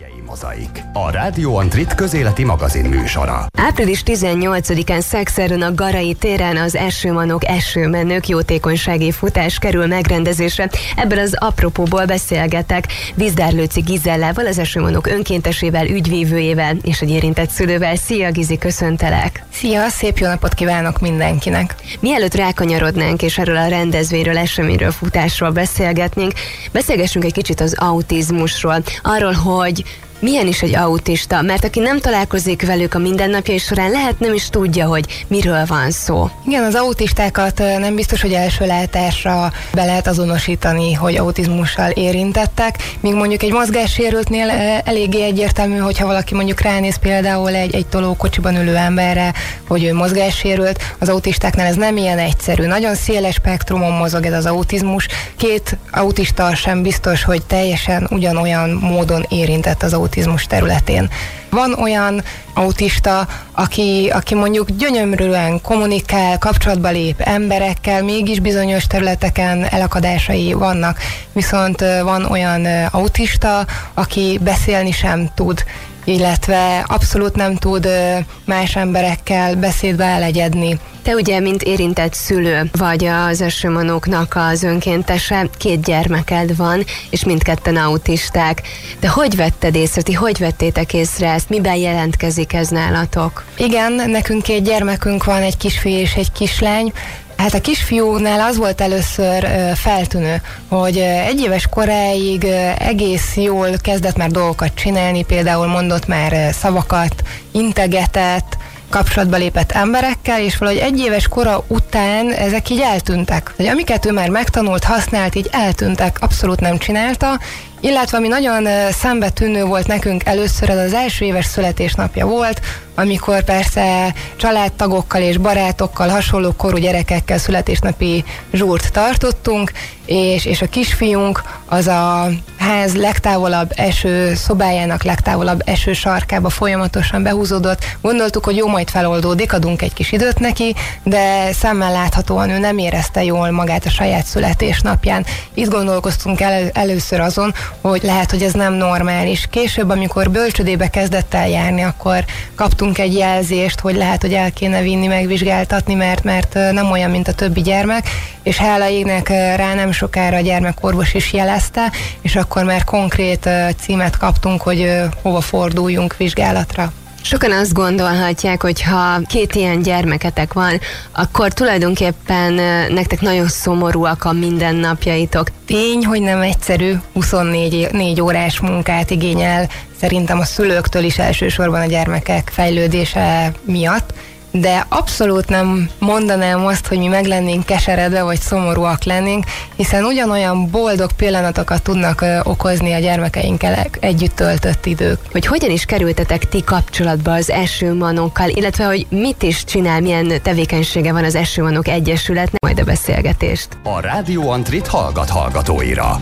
Mozaik. A Rádió Antrit közéleti magazin műsora. Április 18-án Szekszerűn a Garai téren az Esőmanók Esőmenők jótékonysági futás kerül megrendezésre. Ebből az apropóból beszélgetek Vizdárlőci Gizellával, az Esőmanók önkéntesével, ügyvívőjével és egy érintett szülővel. Szia Gizi, köszöntelek! Szia, szép jó napot kívánok mindenkinek! Mielőtt rákanyarodnánk és erről a rendezvényről, eseményről, futásról beszélgetnénk, beszélgessünk egy kicsit az autizmusról, arról, hogy milyen is egy autista, mert aki nem találkozik velük a mindennapjai során, lehet nem is tudja, hogy miről van szó. Igen, az autistákat nem biztos, hogy első látásra be lehet azonosítani, hogy autizmussal érintettek, míg mondjuk egy mozgássérültnél eléggé egyértelmű, hogyha valaki mondjuk ránéz például egy tolókocsiban ülő emberre, hogy ő mozgássérült, az autistáknál ez nem ilyen egyszerű. Nagyon széles spektrumon mozog ez az autizmus. Két autista sem biztos, hogy teljesen ugyanolyan módon érintett az autizmus területén. Van olyan autista, aki mondjuk gyönyörűen kommunikál, kapcsolatba lép emberekkel, mégis bizonyos területeken elakadásai vannak. Viszont van olyan autista, aki beszélni sem tud, illetve abszolút nem tud más emberekkel beszédbe elegyedni. Te ugye, mint érintett szülő vagy az Esőmanóknak az önkéntese, 2 gyermeked van, és mindketten autisták. De hogy vetted észre, ti hogy vettétek észre ezt? Miben jelentkezik ez nálatok? Igen, nekünk 2 gyermekünk van, egy kisfiú és egy kislány. Hát a kisfiúnál az volt először feltűnő, hogy 1 éves koráig egész jól kezdett már dolgokat csinálni, például mondott már szavakat, integetett, kapcsolatba lépett emberekkel, és valahogy 1 éves kora után ezek így eltűntek. Hogy amiket ő már megtanult, használt, így eltűntek, abszolút nem csinálta, illetve ami nagyon szembetűnő volt nekünk először, ez az első éves születésnapja volt, amikor persze családtagokkal és barátokkal, hasonló korú gyerekekkel születésnapi zsúrt tartottunk, és a kisfiunk az a ház legtávolabb eső szobájának legtávolabb eső sarkába folyamatosan behúzódott. Gondoltuk, hogy jó, majd feloldódik, adunk egy kis időt neki, de szemmel láthatóan ő nem érezte jól magát a saját születésnapján. Itt gondolkoztunk először azon, hogy lehet, hogy ez nem normális. Később, amikor bölcsödébe kezdett el járni, akkor kaptunk egy jelzést, hogy lehet, hogy el kéne vinni, megvizsgáltatni, mert nem olyan, mint a többi gyermek, és hála égnek rá nem sokára a gyermekorvos is jelezte, és akkor már konkrét címet kaptunk, hogy hova forduljunk vizsgálatra. Sokan azt gondolhatják, hogy ha 2 ilyen gyermeketek van, akkor tulajdonképpen nektek nagyon szomorúak a mindennapjaitok. Tény, hogy nem egyszerű, 24 órás munkát igényel, szerintem a szülőktől is elsősorban a gyermekek fejlődése miatt, de abszolút nem mondanám azt, hogy mi meg lennénk keseredve, vagy szomorúak lennénk, hiszen ugyanolyan boldog pillanatokat tudnak okozni a gyermekeinkkel együtt töltött idők. Hogy hogyan is kerültetek ti kapcsolatba az Esőmanókkal, illetve hogy mit is csinál, milyen tevékenysége van az Esőmanók Egyesületnek, majd a beszélgetést. A Rádió Antrit hallgatóira.